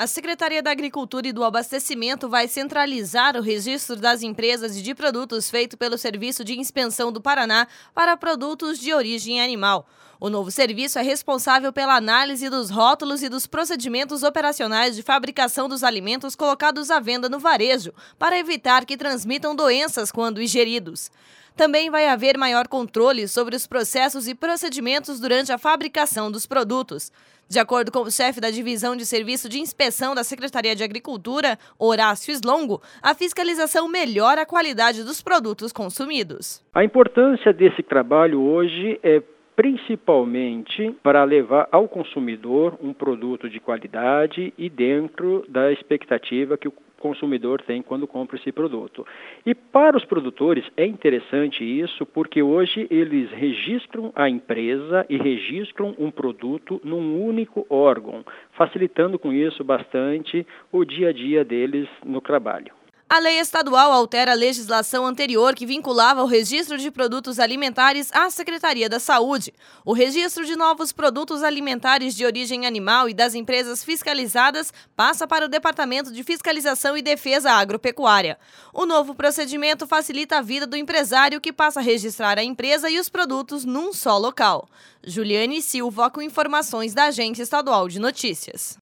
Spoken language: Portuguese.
A Secretaria da Agricultura e do Abastecimento vai centralizar o registro das empresas e de produtos feito pelo Serviço de Inspeção do Paraná para produtos de origem animal. O novo serviço é responsável pela análise dos rótulos e dos procedimentos operacionais de fabricação dos alimentos colocados à venda no varejo, para evitar que transmitam doenças quando ingeridos. Também vai haver maior controle sobre os processos e procedimentos durante a fabricação dos produtos. De acordo com o chefe da Divisão de Serviço de Inspeção da Secretaria de Agricultura, Horácio Slongo, a fiscalização melhora a qualidade dos produtos consumidos. A importância desse trabalho hoje é principalmente para levar ao consumidor um produto de qualidade e dentro da expectativa que o consumidor tem quando compra esse produto. E para os produtores é interessante isso, porque hoje eles registram a empresa e registram um produto num único órgão, facilitando com isso bastante o dia a dia deles no trabalho. A lei estadual altera a legislação anterior que vinculava o registro de produtos alimentares à Secretaria da Saúde. O registro de novos produtos alimentares de origem animal e das empresas fiscalizadas passa para o Departamento de Fiscalização e Defesa Agropecuária. O novo procedimento facilita a vida do empresário que passa a registrar a empresa e os produtos num só local. Juliane Silva com informações da Agência Estadual de Notícias.